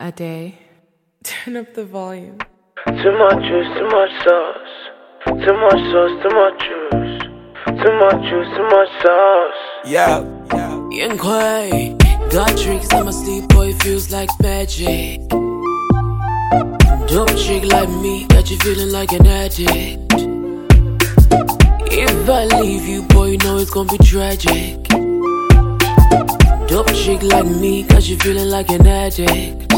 a day. Turn up the volume. Too much juice, too much sauce. Too much sauce, too much juice. Too much juice, too much sauce. Yeah. Young Quay, got tricks in my sleep, boy, feels like magic. Dope chick like me, got you feeling like an addict. If I leave you, boy, you know it's gonna be tragic. Dope chick like me, got you feeling like an addict.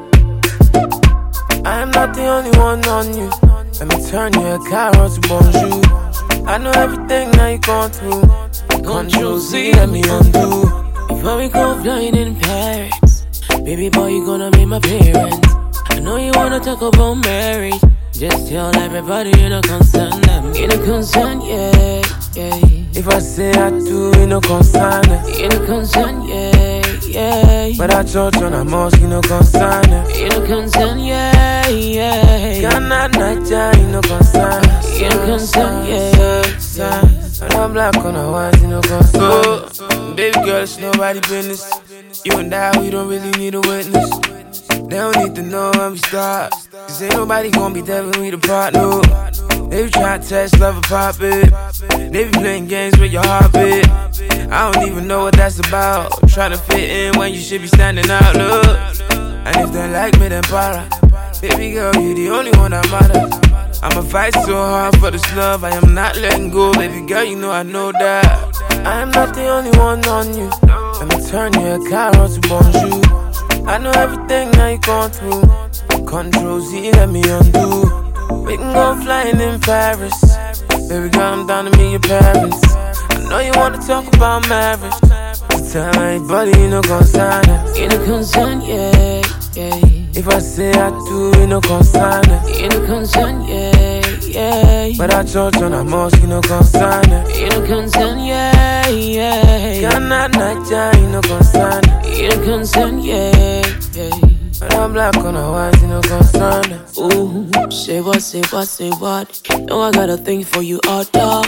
I am not the only one on you. Let me turn your carrot to bonjour. I know everything that you're going through. Control Z, let me undo. Before we go flying in Paris, baby boy, you gonna meet my parents. I know you wanna talk about marriage. Just tell everybody you're not concerned. You're not concerned, yeah, yeah. If I say I do, you no concern. You're not concerned, yeah, yeah. But I told you I'm mosque, you no concern. You're not concerned, yeah, yeah. Ghana, Niger, you no concern. You're not concerned, yeah. And I'm black on the white, you no concern. Baby girl, it's nobody business. You and I, we don't really need a witness. They don't need to know when we start. Cause ain't nobody gonna be there when we the partner. They be trying to test, love, and pop it. They be playing games with your heartbeat. I don't even know what that's about. Trying to fit in when you should be standing out, look. And if they like me, then para. Baby girl, you the only one that matters. I'ma fight so hard for this love, I am not letting go. Baby girl, you know I know that I am not the only one on you. Let me turn your carrot to bonjour. I know everything that you're going through. Control Z, let me undo. We can go flying in Paris. Baby girl, I'm down to meet your parents. I know you wanna talk about marriage. Tell everybody you no concern. You're not concerned, yeah, yeah. If I say I do, you no concern. You're not concerned, yeah, yeah. But I told you I'm mosque, you no concern. You're not concerned, yeah, yeah. Ghana, Niger, you no concern. You're not concerned, yeah, yeah. But I'm black on the white, you no concern. Ooh, say what, say what, say what. Know I got a thing for you, all dog.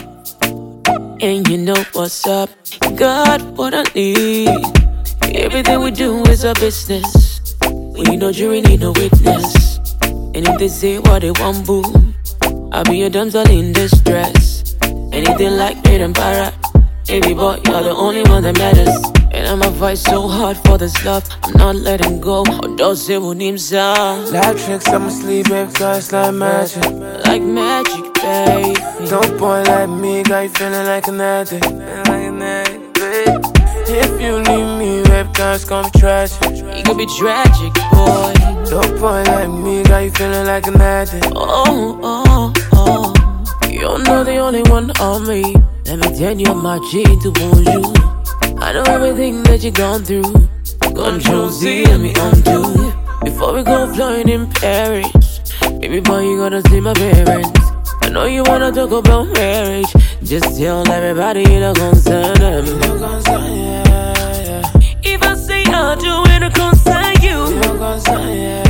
And you know what's up. Got what I need. Everything we do is a business. We need no jury, need no witness. And if they say what they want, boo, I'll be a damsel in distress. Anything like me, then para. Baby boy, you're the only one that matters. And I'ma fight so hard for this love, I'm not letting go. Don't say what names are. Like tricks, I'ma sleep, baby, cause like magic. Like magic, baby. Don't boy like me, got you feeling like an addict. Like an addict, babe. If you leave me, baby, cause it's gonna be tragic. It could be tragic, boy. Don't boy like me, got you feeling like an addict. Oh, oh, oh. You're not the only one on me. Let me turn you my G to bonjour. I know everything that you've gone through. Control Z, let me undo. Before we go flying in Paris, baby boy, you gotta see my parents. I know you wanna talk about marriage. Just tell everybody you're not concerned. Yeah. If I say I do, it'll concern you. You're concerned, yeah.